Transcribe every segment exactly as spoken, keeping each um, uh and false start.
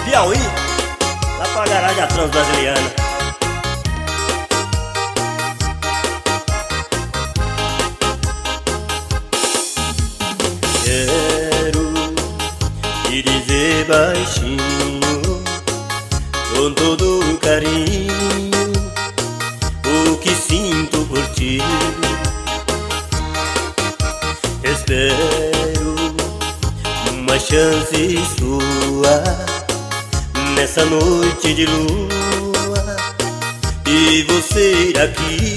Piauí, lá pra garagem transbrasiliana. Quero te dizer baixinho, com todo carinho, o que sinto por ti. Espero uma chance sua nessa noite de lua e você aqui.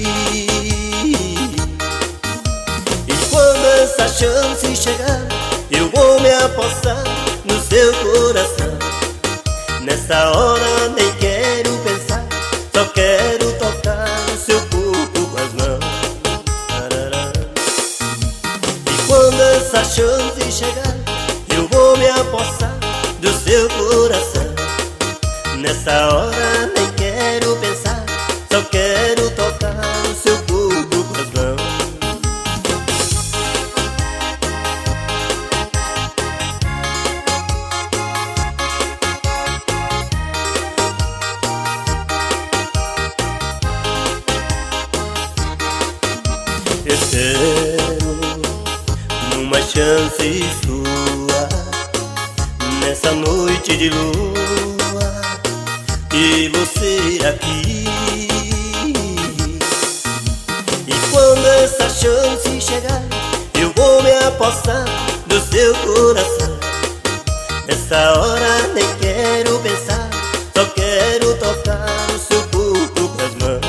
E quando essa chance chegar, eu vou me apossar no seu coração. Nessa hora nem quero pensar, só quero tocar no seu corpo com as mãos. E quando essa chance chegar, eu vou me apossar do seu coração. Nessa hora nem quero pensar, só quero tocar no seu corpo com as mãos. Espero uma chance sua nessa noite de lua e você aqui. E quando essa chance chegar, eu vou me apossar do seu coração. Nessa hora nem quero pensar, só quero tocar no seu corpo com as mãos.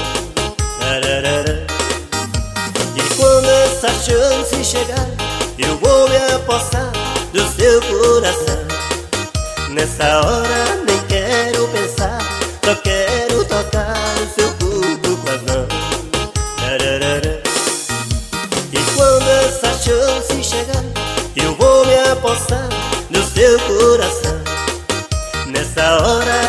E quando essa chance chegar, eu vou me apossar do seu coração. Nessa hora nem quero pensar, só quero tocar no seu corpo com as mãos. E quando essa chance chegar, eu vou me apossar do seu coração. Nessa hora